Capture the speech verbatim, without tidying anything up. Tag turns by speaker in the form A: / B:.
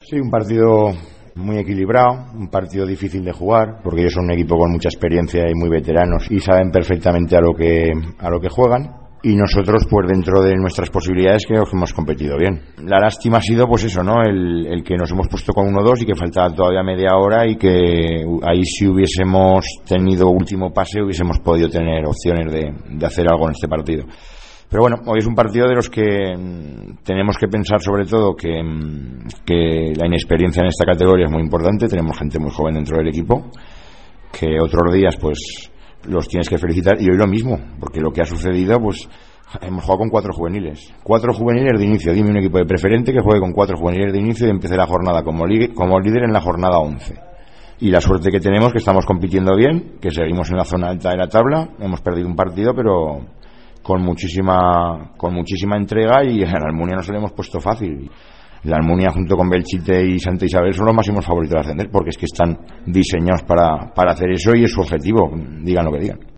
A: Sí, un partido muy equilibrado, un partido difícil de jugar, porque ellos son un equipo con mucha experiencia y muy veteranos y saben perfectamente a lo que a lo que juegan. Y nosotros, pues dentro de nuestras posibilidades, creo que hemos competido bien. La lástima ha sido, pues eso, ¿no? El, el que nos hemos puesto con uno dos y que faltaba todavía media hora y que ahí si hubiésemos tenido último pase hubiésemos podido tener opciones de, de hacer algo en este partido. Pero bueno, hoy es un partido de los que tenemos que pensar sobre todo que, que la inexperiencia en esta categoría es muy importante. Tenemos gente muy joven dentro del equipo, que otros días pues los tienes que felicitar, y hoy lo mismo, porque lo que ha sucedido, pues hemos jugado con cuatro juveniles cuatro juveniles de inicio. Dime un equipo de preferente que juegue con cuatro juveniles de inicio y empiece la jornada como, li- como líder en la jornada once. Y la suerte que tenemos, que estamos compitiendo bien, que seguimos en la zona alta de la tabla. Hemos perdido un partido, pero con muchísima con muchísima entrega, y en la Almunia nos lo hemos puesto fácil. La Almunia junto con Belchite y Santa Isabel son los máximos favoritos de ascender, porque es que están diseñados para, para hacer eso, y es su objetivo, digan lo que digan.